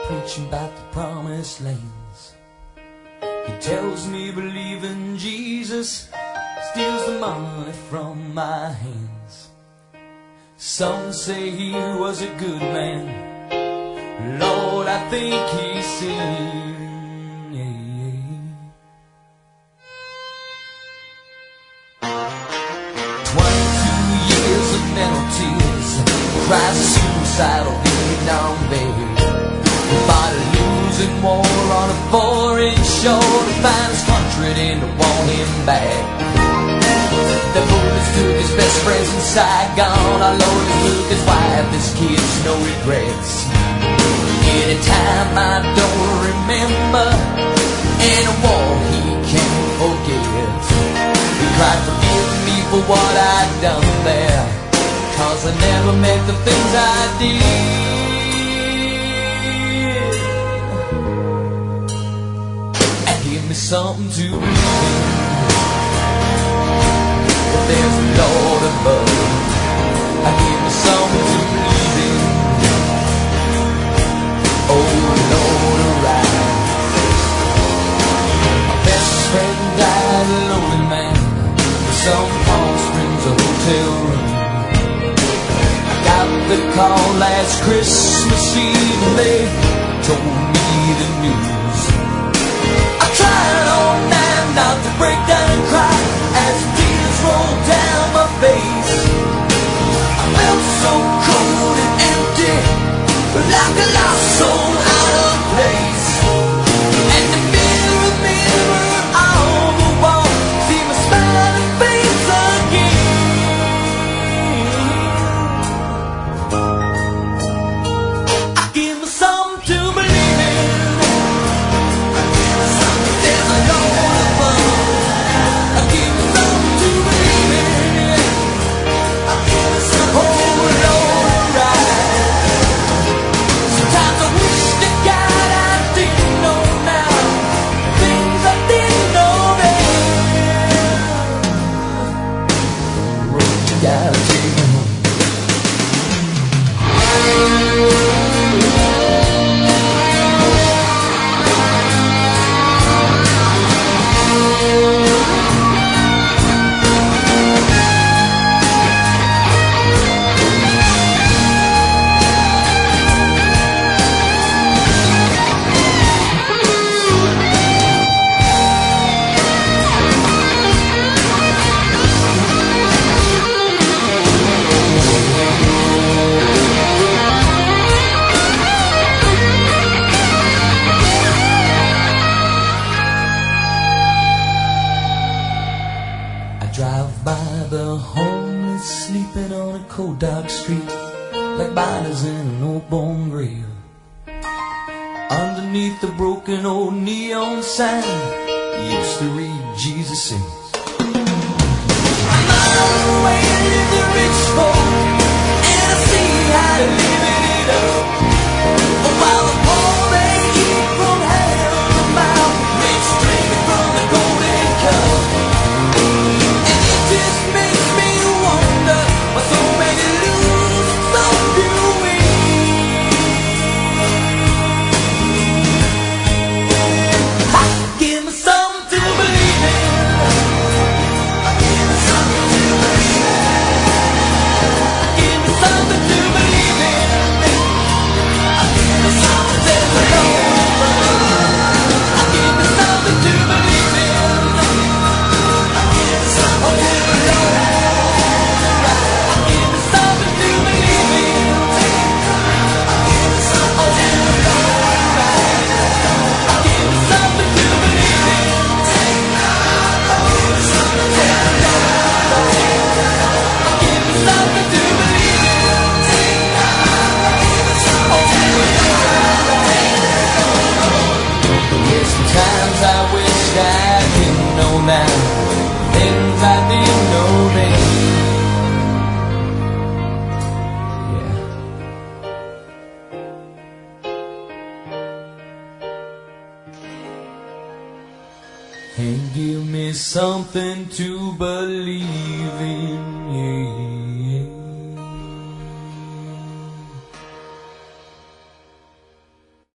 preaching about the promised lands. He tells me believing Jesus steals the money from my hands. Some say he was a good man. Lord, I think he's sinned. 22 years of mental tears, cries of suicidal Vietnam baby. Fought a losing war on a foreign shore to find his country didn't want him back. The bullets took his best friends in Saigon. Our Lord took his wife, his kids, no regrets. Anytime I don't remember in a war he can't forget. He cried, forgive me for what I'd done there, 'cause I never meant the things I did. And give me something to believe in. If there's a Lord above, give me something to believe in. Oh Lord, arise. My best friend died a lonely man in some Palm Springs hotel room. I got the call last Christmas Eve and they told me the news. I tried all night not to break down and cry as tears rolled down my face. I felt so cold and empty, like a lost soul out of place. And the mirror on the wall, see my smiling face again. I give me something to believe in. There's a Lord above. I give me something to believe in. Oh Lord, arise. Sometimes I wish to God I didn't know now, things I didn't know then. Road you gotta take me home. I drive by the homeless sleeping on a cold dark street, like bodies in an old bone grave. Underneath the broken old neon sign, used to read Jesus Sings. I'm on the way to the rich folk, and I see how to live it up. While the poor they eat from hand to mouth, rich drinking from the golden cup. And it just makes me wonder why so many lose, so few win. Give me something to believe in. Give me something to believe in. Give me something to believe in. Give me something to believe in. Give me something to believe in. Give me something to believe in. Give me something to believe in. Give me something to believe in. Yes, sometimes I wish I didn't know now things I didn't know then. Yeah. And give me something to believe in. Yeah.